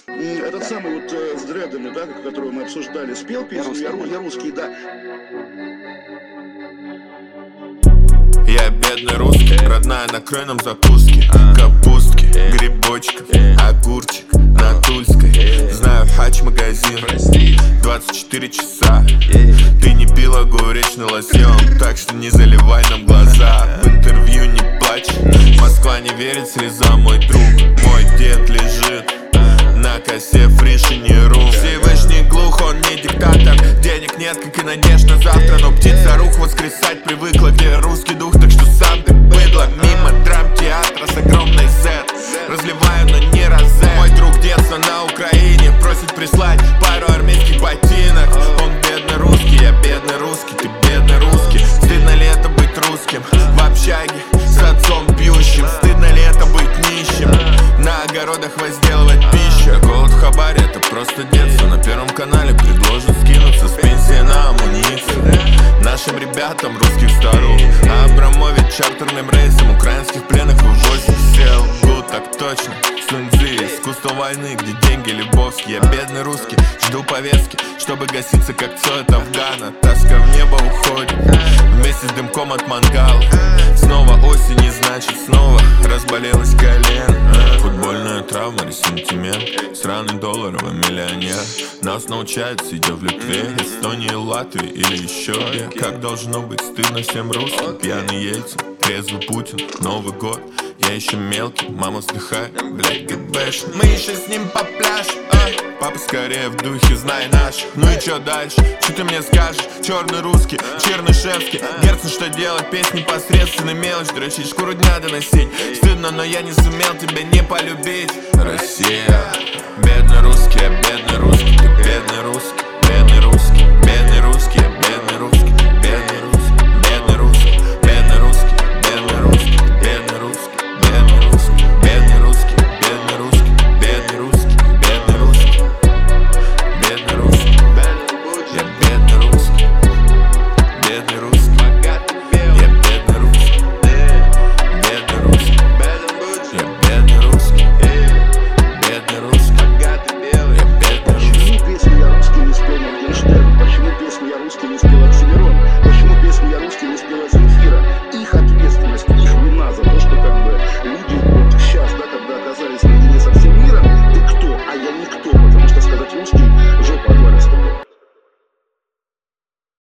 Этот самый вот с дредами, да, которого мы обсуждали, спел песню «Я русский», да. Я бедный русский, родная, накрой нам закуски. Капустки, грибочков, огурчик на Тульской. Знаю хач-магазин, 24 часа. Ты не пил огуречный лосьон, так что не заливай нам глаза. В интервью не плачь, Москва не верит слезам, мой друг. Мой дед лежит на косе Фришини.ру. Всевышний глух, он не диктатор. Денег нет, как и надежд на завтра. Но птица рух воскресать привыкла. Где русский дух, так что сам ты быдло. Мимо драмтеатра с огромной Z. Разливаю, но не розе. Мой друг детства на Украине просит прислать пару армейских ботинок. Он бедный русский, я бедный русский, ты бедный русский. Стыдно ли это быть русским в общаге с отцом пьющим? Стыдно ли это быть нищим, на огородах возделывать пищу? Голод в Хабаре, это просто детство. На Первом канале предложат скинуться с пенсии на амуницию нашим ребятам русских старух. А Абрамович чартерным рейсом украинских пленных вывозит. Все лгут, так точно. Сунь-Цзы, искусство войны, где деньги Лебовский. Я бедный русский, жду повестки, чтобы гаситься как Цой от Афгана. Тоска в небо уходит вместе с дымком от мангала. Снова осень, и значит снова разболелось колено. Футбольная травма, ресентимент. Сраный долларовый миллионер. Нас научают, сидя в Литве, Эстонии, Латвии или еще где. Как должно быть стыдно всем русским. Пьяный Ельцин, трезвый Путин, Новый год. Я еще мелкий, мама вздыхает, блядь, ГБш. Мы еще с ним по пляжу, Папа скорее в духе, знай наш. Ну и чё дальше? Что ты мне скажешь? Черный русский, Чернышевский, Герцен, что делать? Песни посредственный мелочь, дрочить, шкуру дня доносить. Стыдно, но я не сумел тебя не полюбить. Россия,